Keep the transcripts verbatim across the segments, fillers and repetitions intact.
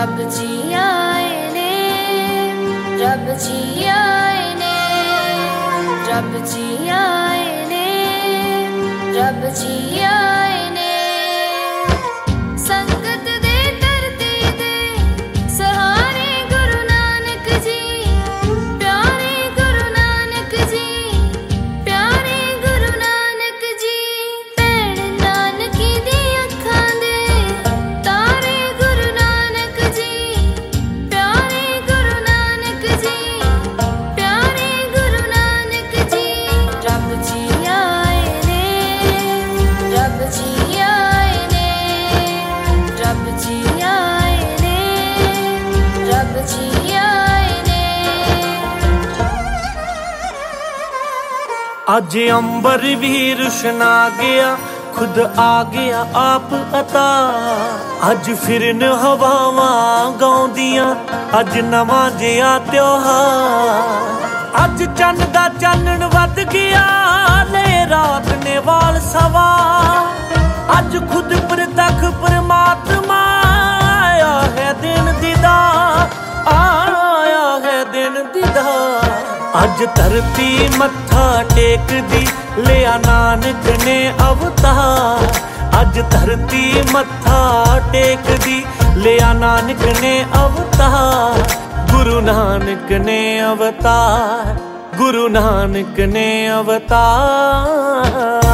रब जी आए ने, रब जी आए ने, रब जी आए ने, रब जी आए ने। संगत दे धरती दे सहारे गुरु नानक जी, प्यारे गुरु नानक जी, प्यारे गुरु नानक जी। भैण नानकी दी अखां दे तारे गुरु नानक जी, प्यारे गुरु नानक जी, प्यारे गुरु नानक जी। रब जी आए ने, रब जी आए ने, रब जी आए ने, रब जी आए ने। अज अंबर भी रुशना गया, खुद आ गया आप अता। अज फिरन हवावां गाउंदियां, अज नवां जिहा त्योहार। अज चन्न दा चानण वध गया, ले रात ने वाल सवा। अज खुद प्रतख परमात्मा आया है दिन दीदार, आया है दिन दीदार। अज धरती मत्था टेक दी, लिया नानक ने अवतार। अज धरती मत्था टेक दी, लिया नानक ने अवतार। गुरु नानक ने अवतार, गुरु नानक ने अवतार।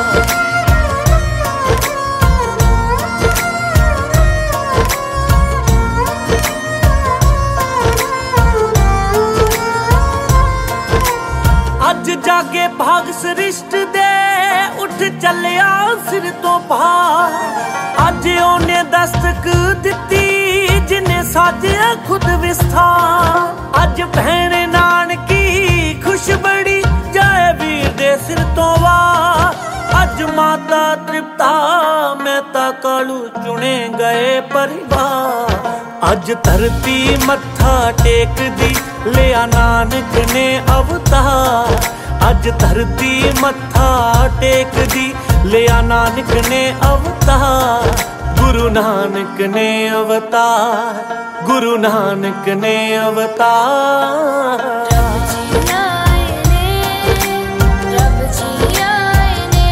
अज जागे भाग सृष्ट दे, उठ चलिया सिर तो भार। अज ओने दस्तक दिती, जिन्हें साजिया खुद विस्तार। अज भैण नानकी खुश बड़ी, जाए वीर दे सिर तो वार। अज माता तृप्ता मेहता कालू चुने गए परिवार। अज धरती मत्था टेक दी, लिया नानक ने अवतार। अज धरती मत्था टेक दी, लिया नानक ने अवतार। गुरु नानक ने अवतार, गुरु नानक ने अवतार। रब जी आए ने, रब जी आए ने,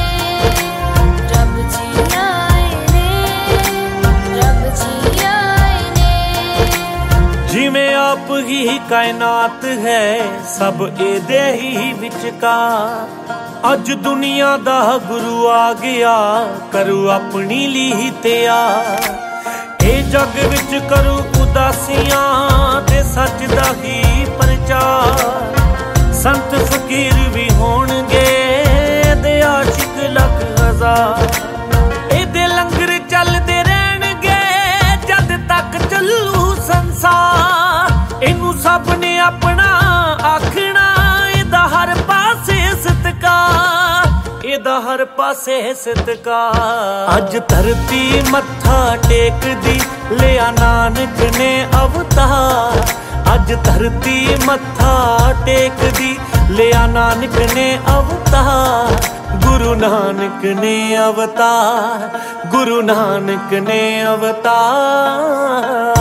रब जी आए ने, रब जी आए ने। जिवें आप ही कायनात है, सब एदे ही विचकार। अज दुनिया दा गुरु आ गया, करू अपनी ली तैयार। ए जग विच करू उदासियां, ते सच दा ही प्रचार। संत फकीर भी होणगे, दे आशिक लख हजार। एदे लंगर चलदे रहणगे, जद तक चलू संसार। इनू सब ने अपना आखना, एदा हर पासे सत्कार, एदा हर पासे सत्कार। अज धरती मत्था टेक दी, लिया नानक ने अवतार। अज धरती मत्था टेक दी, लिया नानक ने अवतार। गुरु नानक ने अवतार, गुरु नानक ने अवतार।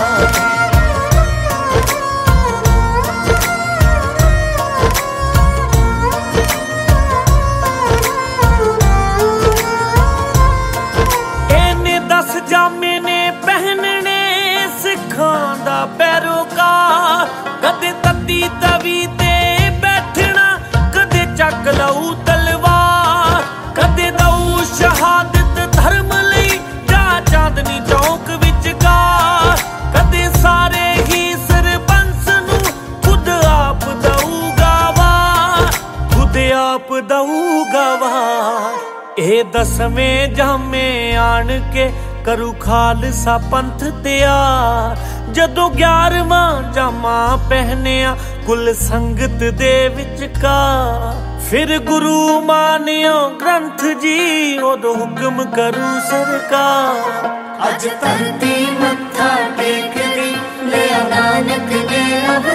जामे ने पहनने सिखां दा पैरोकार। कदे तत्ती तवी ते बैठना, कदे चक लऊ तलवार। कदे दऊ शहादत धर्म लई, जा चांदनी चौक विच गार। कदे सारे ही सरबंस नू खुद आप दऊ गवार, खुद आप दऊ गवार। ए दसवें जामे आन के, करू खालसा पंथ तैयार। जदों ग्यारहवां जामा पहनिया, कुल संगत दे विचकार। फिर गुरु मानियो ग्रंथ जी, उदों हुक्म करू सरकार। अज धरती मत्था टेक दी, लिया नानक ने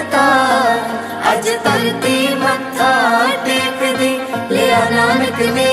अवतार। अज धरती मत्था टेक दी, लिया नानक ने